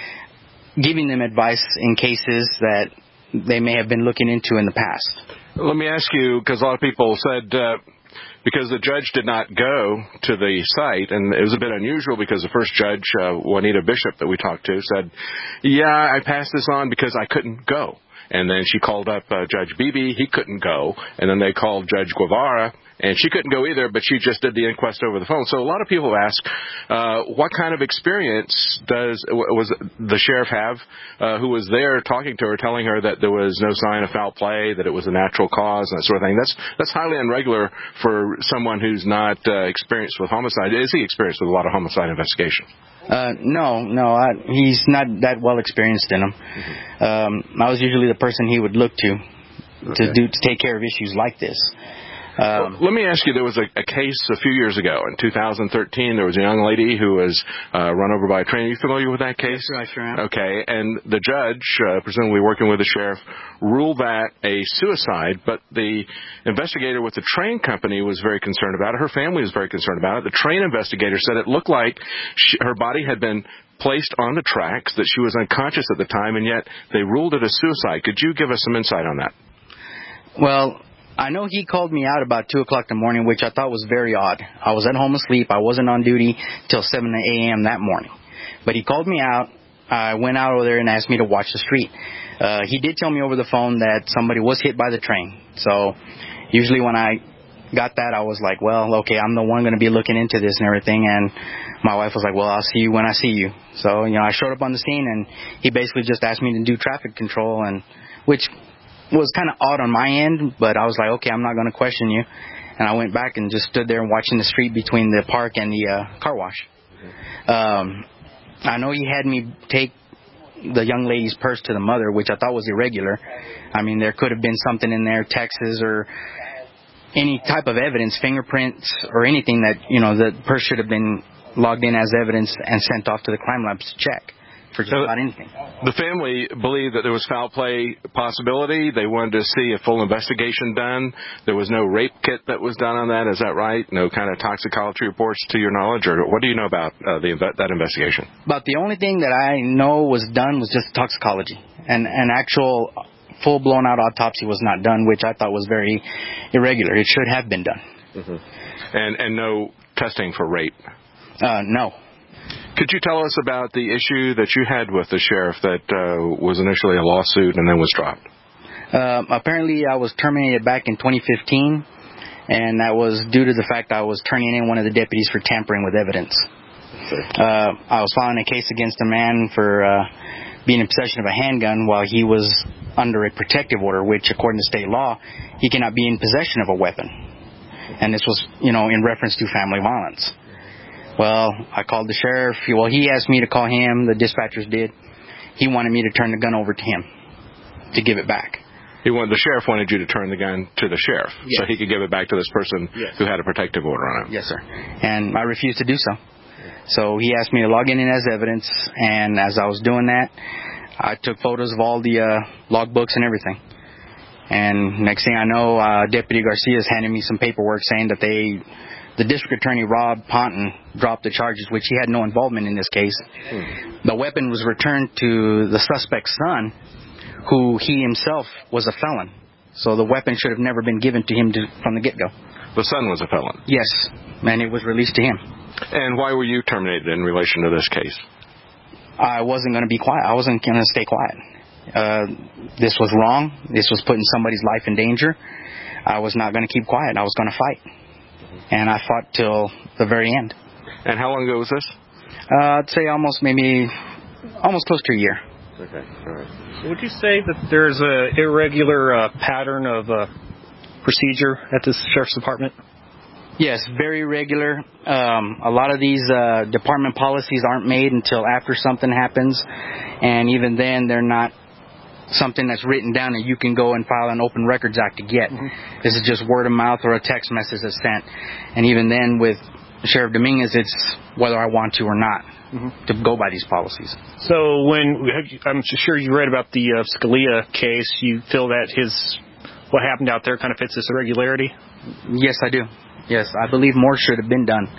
giving them advice in cases that they may have been looking into in the past. Let me ask you, because a lot of people said because the judge did not go to the site, and it was a bit unusual because the first judge, Juanita Bishop, that we talked to, said, yeah, I passed this on because I couldn't go. And then she called up Judge Beebe. He couldn't go. And then they called Judge Guevara, and she couldn't go either, but she just did the inquest over the phone. So a lot of people ask, what kind of experience was the sheriff have who was there talking to her, telling her that there was no sign of foul play, that it was a natural cause, and that sort of thing? That's highly irregular for someone who's not experienced with homicide. Is he experienced with a lot of homicide investigation? No, he's not that well experienced in them. I was usually the person he would look to take care of issues like this. Well, let me ask you, there was a case a few years ago. In 2013, there was a young lady who was run over by a train. Are you familiar with that case? Yes, I sure am. Okay, and the judge, presumably working with the sheriff, ruled that a suicide, but the investigator with the train company was very concerned about it. Her family was very concerned about it. The train investigator said it looked like her body had been placed on the tracks, that she was unconscious at the time, and yet they ruled it a suicide. Could you give us some insight on that? Well, I know he called me out about 2 o'clock in the morning, which I thought was very odd. I was at home asleep. I wasn't on duty till 7 a.m. that morning. But he called me out. I went out over there and asked me to watch the street. He did tell me over the phone that somebody was hit by the train. So usually when I got that, I was like, well, okay, I'm the one going to be looking into this and everything. And my wife was like, well, I'll see you when I see you. So, I showed up on the scene, and he basically just asked me to do traffic control, and which was kind of odd on my end, but I was like, okay, I'm not going to question you. And I went back and just stood there and watching the street between the park and the car wash. I know he had me take the young lady's purse to the mother, which I thought was irregular. I mean, there could have been something in there, texts or any type of evidence, fingerprints or anything that, the purse should have been logged in as evidence and sent off to the crime labs to check. For just about anything. The family believed that there was foul play possibility. They wanted to see a full investigation done. There was no rape kit that was done on that. Is that right? No kind of toxicology reports to your knowledge? Or what do you know about that investigation? But the only thing that I know was done was just toxicology. And an actual full-blown out autopsy was not done, which I thought was very irregular. It should have been done. Mm-hmm. And no testing for rape? No. Could you tell us about the issue that you had with the sheriff that was initially a lawsuit and then was dropped? Apparently, I was terminated back in 2015, and that was due to the fact I was turning in one of the deputies for tampering with evidence. I was filing a case against a man for being in possession of a handgun while he was under a protective order, which, according to state law, he cannot be in possession of a weapon. And this was, in reference to family violence. Well, I called the sheriff. Well, he asked me to call him. The dispatchers did. He wanted me to turn the gun over to him to give it back. The sheriff wanted you to turn the gun to the sheriff so he could give it back to this person who had a protective order on him. Yes, sir. And I refused to do so. So he asked me to log in as evidence, and as I was doing that, I took photos of all the logbooks and everything. And next thing I know, Deputy Garcia is handing me some paperwork saying that the district attorney, Rob Ponton, dropped the charges, which he had no involvement in this case. The weapon was returned to the suspect's son, who he himself was a felon. So the weapon should have never been given to him from the get-go. The son was a felon? Yes, and it was released to him. And why were you terminated in relation to this case? I wasn't going to be quiet. I wasn't going to stay quiet. This was wrong. This was putting somebody's life in danger. I was not going to keep quiet. I was going to fight. And I fought till the very end. And how long ago was this? I'd say almost close to a year. Okay, all right. Would you say that there's an irregular pattern of procedure at the Sheriff's Department? Yes, very irregular. A lot of these department policies aren't made until after something happens. And even then, they're not something that's written down and you can go and file an Open Records Act to get. This is just word of mouth or a text message that's sent. And even then, with Sheriff Dominguez, it's whether I want to or not to go by these policies. So I'm sure you read about the Scalia case. You feel that what happened out there kind of fits this irregularity? Yes, I do. Yes, I believe more should have been done.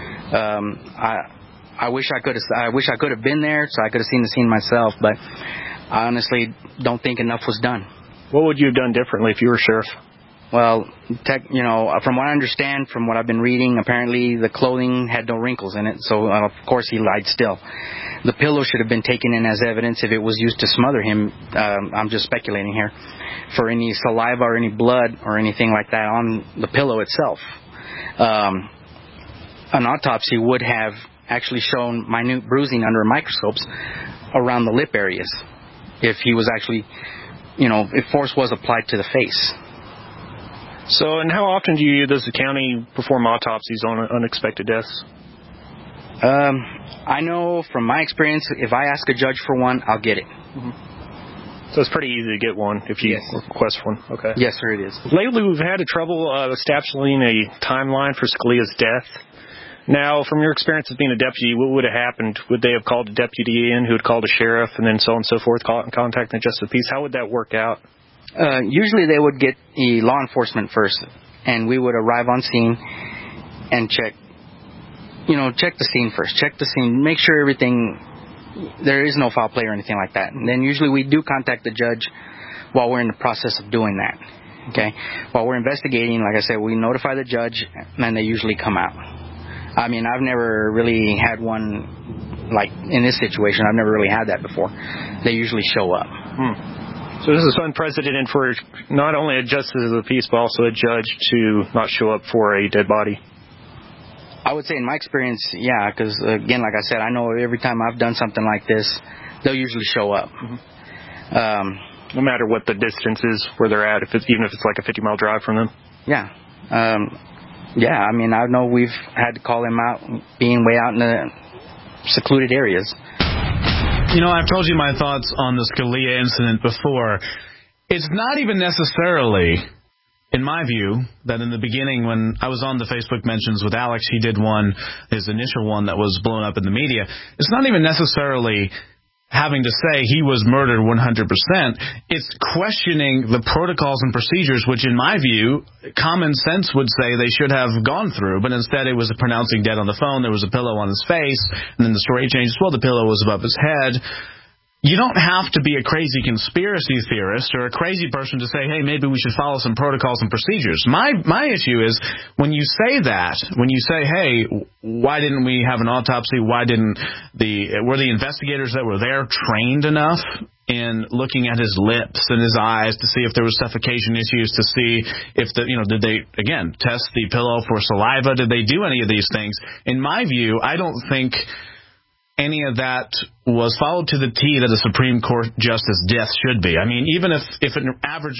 I wish I could have been there so I could have seen the scene myself, but I honestly don't think enough was done. What would you have done differently if you were sheriff? Well, from what I understand, from what I've been reading, apparently the clothing had no wrinkles in it, so of course he lied still. The pillow should have been taken in as evidence if it was used to smother him. I'm just speculating here. For any saliva or any blood or anything like that on the pillow itself. An autopsy would have actually shown minute bruising under microscopes around the lip areas if he was actually, if force was applied to the face. So, and how often does the county perform autopsies on unexpected deaths? I know from my experience, if I ask a judge for one, I'll get it. So it's pretty easy to get one if you request one. Okay. Yes, sir, it is. Lately, we've had trouble establishing a timeline for Scalia's death. Now, from your experience as being a deputy, what would have happened? Would they have called a deputy in who had called a sheriff and then so on and so forth, contacting the Justice of the Peace? How would that work out? Usually they would get law enforcement first, and we would arrive on scene and check the scene first. Check the scene, make sure there is no foul play or anything like that. And then usually we do contact the judge while we're in the process of doing that. Okay? While we're investigating, like I said, we notify the judge, and they usually come out. I mean, I've never really had one, like in this situation, I've never really had that before. They usually show up. So this is unprecedented for not only a justice of the peace, but also a judge to not show up for a dead body. I would say in my experience, yeah, because, again, like I said, I know every time I've done something like this, they'll usually show up. No matter what the distance is where they're at, even if it's like a 50-mile drive from them? Yeah. I mean, I know we've had to call them out, being way out in the secluded areas. I've told you my thoughts on the Scalia incident before. It's not even necessarily, in my view, that in the beginning when I was on the Facebook mentions with Alex, he did his initial one that was blown up in the media. It's not even necessarily having to say he was murdered 100%. It's questioning the protocols and procedures, which in my view, common sense would say they should have gone through, but instead it was pronouncing dead on the phone, there was a pillow on his face, and then the story changed, well, the pillow was above his head. You don't have to be a crazy conspiracy theorist or a crazy person to say, hey, maybe we should follow some protocols and procedures. My issue is when you say that, when you say, hey, why didn't we have an autopsy? Were the investigators that were there trained enough in looking at his lips and his eyes to see if there was suffocation issues, to see if did they, again, test the pillow for saliva? Did they do any of these things? In my view, I don't think any of that was followed to the T that a Supreme Court justice death should be. I mean, even if an average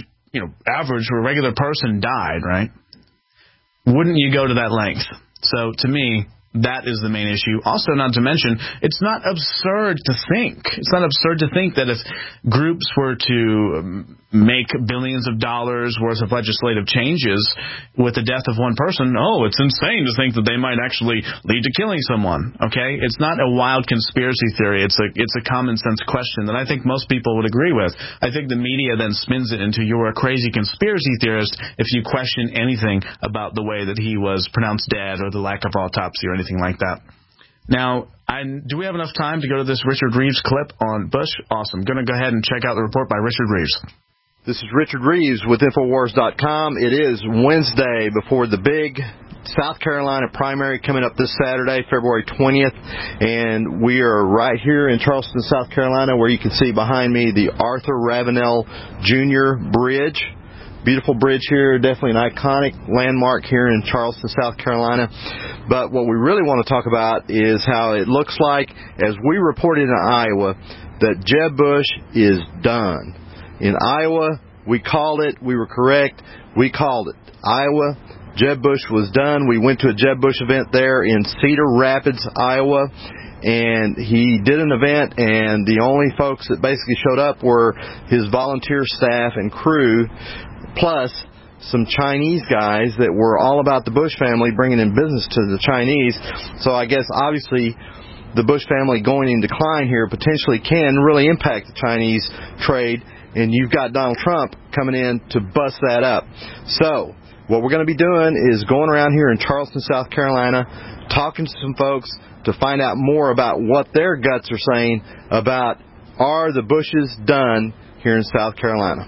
or regular person died, right, wouldn't you go to that length? So to me, that is the main issue. Also, not to mention, it's not absurd to think. It's not absurd to think that if groups were to make billions of dollars worth of legislative changes with the death of one person, it's insane to think that they might actually lead to killing someone. Okay? It's not a wild conspiracy theory. It's a common sense question that I think most people would agree with. I think the media then spins it into you're a crazy conspiracy theorist if you question anything about the way that he was pronounced dead or the lack of autopsy or anything like that. Now, do we have enough time to go to this Richard Reeves clip on Bush? Awesome. Going to go ahead and check out the report by Richard Reeves. This is Richard Reeves with Infowars.com. It is Wednesday before the big South Carolina primary coming up this Saturday, February 20th. And we are right here in Charleston, South Carolina, where you can see behind me the Arthur Ravenel Jr. Bridge. Beautiful bridge here, definitely an iconic landmark here in Charleston, South Carolina. But what we really want to talk about is how it looks like, as we reported in Iowa, that Jeb Bush is done. In Iowa, we called it. We were correct. We called it. Iowa, Jeb Bush was done. We went to a Jeb Bush event there in Cedar Rapids, Iowa. And he did an event, and the only folks that basically showed up were his volunteer staff and crew, plus some Chinese guys that were all about the Bush family bringing in business to the Chinese. So I guess obviously the Bush family going in decline here potentially can really impact the Chinese trade, and you've got Donald Trump coming in to bust that up. So what we're going to be doing is going around here in Charleston, South Carolina, talking to some folks to find out more about what their guts are saying about, are the Bushes done here in South Carolina?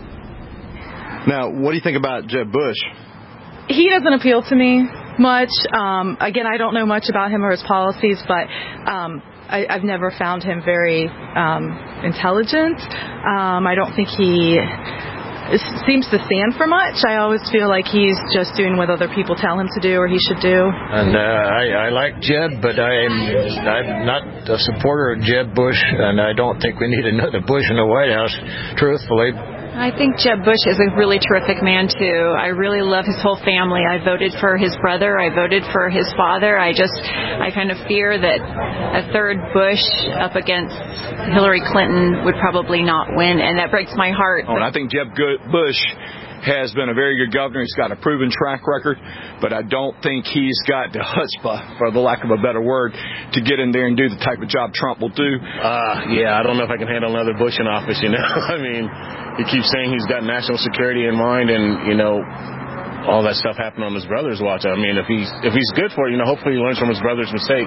Now, what do you think about Jeb Bush? He doesn't appeal to me much. Again, I don't know much about him or his policies, but I've never found him very intelligent. I don't think he seems to stand for much. I always feel like he's just doing what other people tell him to do or he should do. And I like Jeb, but I'm not a supporter of Jeb Bush, and I don't think we need another Bush in the White House, truthfully. I think Jeb Bush is a really terrific man, too. I really love his whole family. I voted for his brother. I voted for his father. I kind of fear that a third Bush up against Hillary Clinton would probably not win, and that breaks my heart. Oh, and I think Jeb Bush has been a very good governor. He's got a proven track record, but I don't think he's got the chutzpah, for the lack of a better word, to get in there and do the type of job Trump will do. Yeah, I don't know if I can handle another Bush in office, you know. I mean, he keeps saying he's got national security in mind, and, you know, all that stuff happened on his brother's watch. I mean, if he's good for it, you know, hopefully he learns from his brother's mistakes.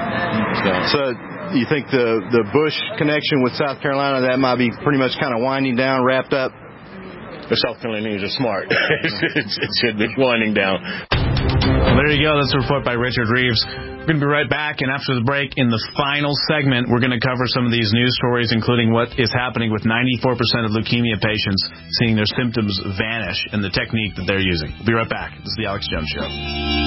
So you think the Bush connection with South Carolina, that might be pretty much kind of winding down, wrapped up? The South Carolinians are smart. It should be winding down. Well, there you go. That's a report by Richard Reeves. We're going to be right back, and after the break, in the final segment, we're going to cover some of these news stories, including what is happening with 94% of leukemia patients seeing their symptoms vanish and the technique that they're using. We'll be right back. This is the Alex Jones Show.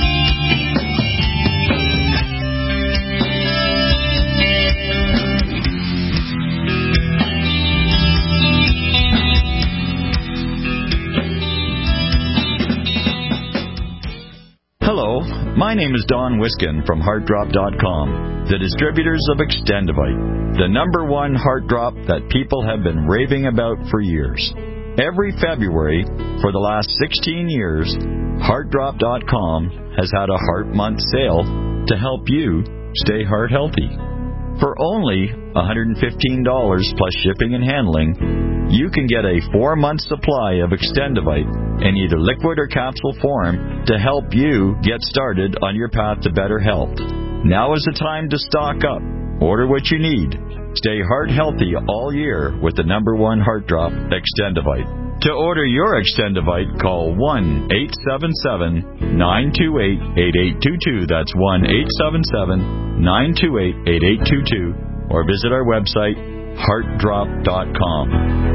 Hello, my name is Don Wiskin from HeartDrop.com, the distributors of Extendivite, the #1 heart drop that people have been raving about for years. Every February for the last 16 years, HeartDrop.com has had a Heart Month sale to help you stay heart healthy. For only $115 plus shipping and handling, you can get a 4-month supply of Extendivite in either liquid or capsule form to help you get started on your path to better health. Now is the time to stock up. Order what you need. Stay heart healthy all year with the #1 heart drop, Extendivite. To order your Extendivite, call 1-877-928-8822. That's 1-877-928-8822. Or visit our website, heartdrop.com.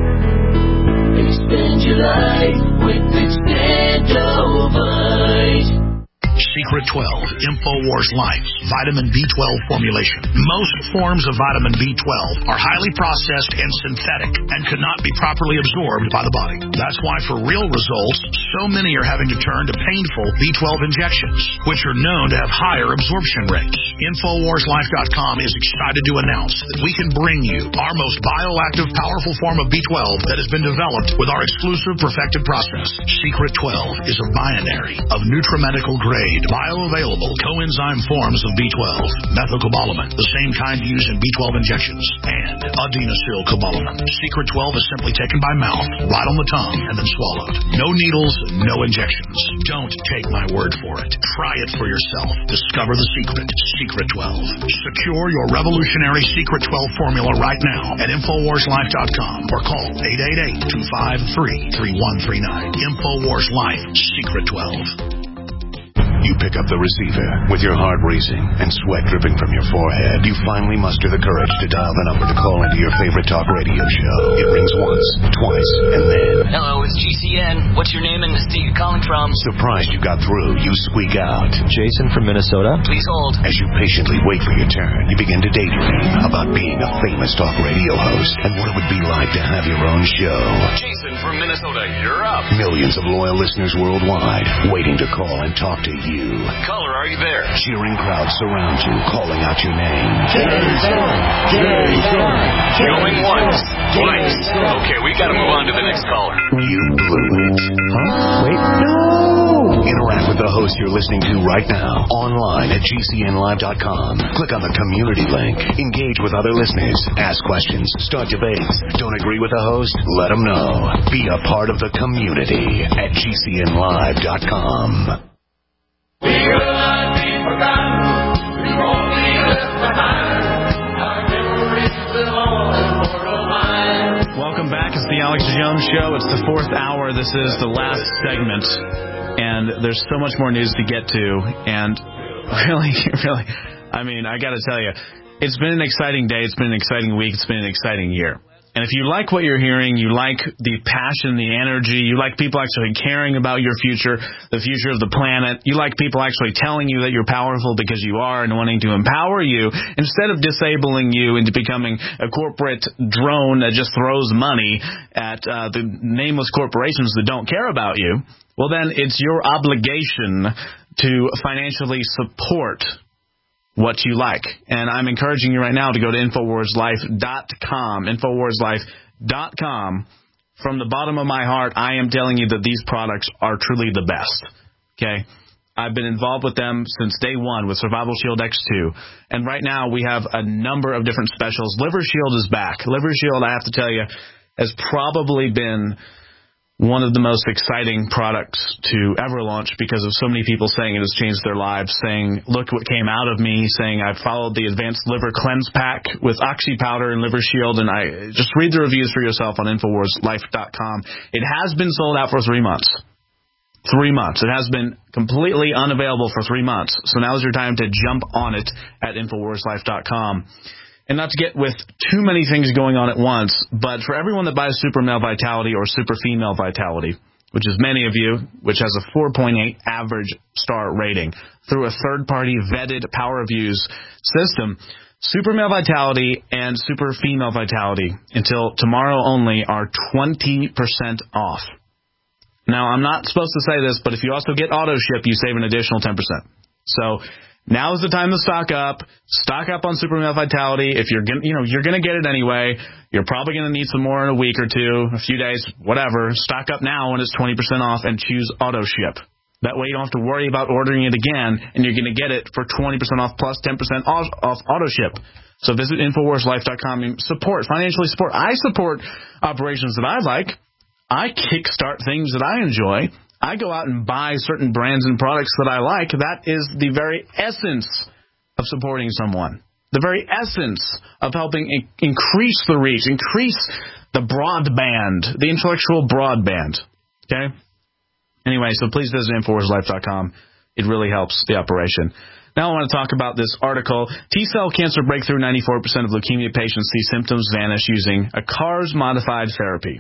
Expand your life with Extendivite. Secret 12, InfoWars Life, vitamin B12 formulation. Most forms of vitamin B12 are highly processed and synthetic and cannot be properly absorbed by the body. That's why for real results, so many are having to turn to painful B12 injections, which are known to have higher absorption rates. InfoWarsLife.com is excited to announce that we can bring you our most bioactive, powerful form of B12 that has been developed with our exclusive perfected process. Secret 12 is a binary of nutrimedical grade, bioavailable coenzyme forms of B12, methylcobalamin, the same kind used in B12 injections, and adenosylcobalamin. Secret 12 is simply taken by mouth, right on the tongue, and then swallowed. No needles, no injections. Don't take my word for it. Try it for yourself. Discover the secret. Secret 12. Secure your revolutionary Secret 12 formula right now at InfoWarsLife.com or call 888-253-3139. InfoWars Life, Secret 12. You pick up the receiver with your heart racing and sweat dripping from your forehead. You finally muster the courage to dial the number to call into your favorite talk radio show. It rings once, twice, and then... Hello, it's GCN. What's your name and the state you're calling from? Surprised you got through, you squeak out. Jason from Minnesota. Please hold. As you patiently wait for your turn, you begin to daydream about being a famous talk radio host and what it would be like to have your own show. Jason from Minnesota, you're up. Millions of loyal listeners worldwide waiting to call and talk to you. Caller, Are you there? Cheering crowds surround you, calling out your name. Jason! Going once, twice. Okay, we gotta move on to the next caller. You blew it. Huh? Wait, no! Interact with the host you're listening to right now, online at GCNlive.com. Click on the community link. Engage with other listeners. Ask questions. Start debates. Don't agree with the host? Let them know. Be a part of the community at GCNlive.com. We will not be forgotten. We won't be left behind. Our memories belong in mortal minds. Welcome back. It's the Alex Jones Show. It's the 4th hour. This is the last segment. And there's so much more news to get to. And really, I mean, I got to tell you, it's been an exciting day. It's been an exciting week. It's been an exciting year. And if you like what you're hearing, you like the passion, the energy, you like people actually caring about your future, the future of the planet, you like people actually telling you that you're powerful because you are and wanting to empower you instead of disabling you into becoming a corporate drone that just throws money at the nameless corporations that don't care about you, well, then it's your obligation to financially support what you like. And I'm encouraging you right now to go to InfoWarsLife.com, InfoWarsLife.com. From the bottom of my heart, I am telling you that these products are truly the best. Okay? I've been involved with them since day one with Survival Shield X2. And right now we have a number of different specials. Liver Shield is back. Liver Shield, I have to tell you, has probably been one of the most exciting products to ever launch because of so many people saying it has changed their lives, saying, look what came out of me, saying I followed the Advanced Liver Cleanse Pack with Oxy Powder and Liver Shield, and I just read the reviews for yourself on InfoWarsLife.com. It has been sold out for 3 months. 3 months. It has been completely unavailable for 3 months. So now is your time to jump on it at InfoWarsLife.com. And not to get with too many things going on at once, but for everyone that buys Super Male Vitality or Super Female Vitality, which is many of you, which has a 4.8 average star rating through a third-party vetted Power Reviews system, Super Male Vitality and Super Female Vitality until tomorrow only are 20% off. Now, I'm not supposed to say this, but if you also get auto ship, you save an additional 10%. So now is the time to stock up. Stock up on Super Male Vitality. If you're going to get it anyway. You're probably going to need some more in a week or two, a few days, whatever. Stock up now when it's 20% off and choose auto ship. That way you don't have to worry about ordering it again, and you're going to get it for 20% off plus 10% off auto ship. So visit InfoWarsLife.com and financially support. I support operations that I like. I kickstart things that I enjoy. I go out and buy certain brands and products that I like. That is the very essence of supporting someone. The very essence of helping increase the reach, increase the broadband, the intellectual broadband. Okay? Anyway, so please visit InfoWarsLife.com. It really helps the operation. Now I want to talk about this article. T-cell cancer breakthrough, 94% of leukemia patients see symptoms vanish using a CARS-modified therapy.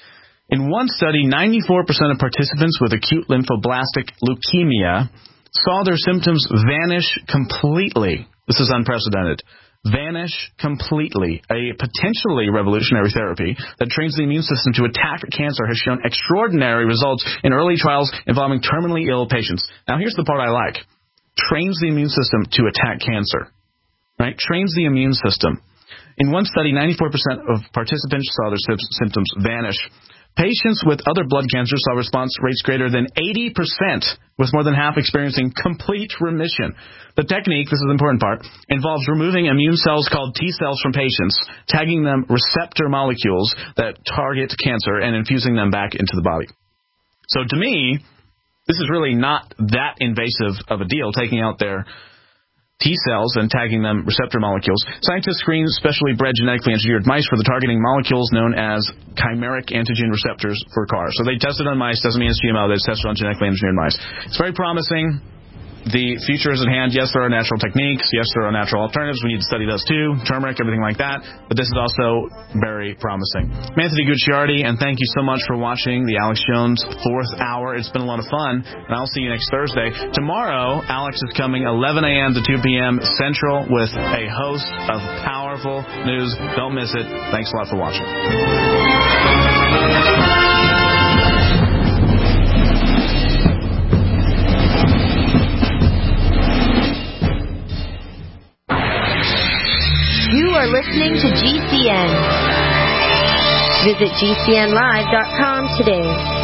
In one study, 94% of participants with acute lymphoblastic leukemia saw their symptoms vanish completely. This is unprecedented. Vanish completely. A potentially revolutionary therapy that trains the immune system to attack cancer has shown extraordinary results in early trials involving terminally ill patients. Now, here's the part I like. Trains the immune system to attack cancer. Right? Trains the immune system. In one study, 94% of participants saw their symptoms vanish. Patients with other blood cancers saw response rates greater than 80%, with more than half experiencing complete remission. The technique, this is the important part, involves removing immune cells called T cells from patients, tagging them receptor molecules that target cancer, and infusing them back into the body. So to me, this is really not that invasive of a deal, taking out their T cells and tagging them receptor molecules. Scientists screened specially bred genetically engineered mice for the targeting molecules known as chimeric antigen receptors for CAR. So they tested on mice, doesn't mean it's GMO, they tested on genetically engineered mice. It's very promising. The future is at hand. Yes, there are natural techniques. Yes, there are natural alternatives. We need to study those too. Turmeric, everything like that. But this is also very promising. I'm Anthony Gucciardi, and thank you so much for watching the Alex Jones 4th Hour. It's been a lot of fun, and I'll see you next Thursday. Tomorrow, Alex is coming 11 a.m. to 2 p.m. Central with a host of powerful news. Don't miss it. Thanks a lot for watching. listening to GCN. Visit GCNlive.com today.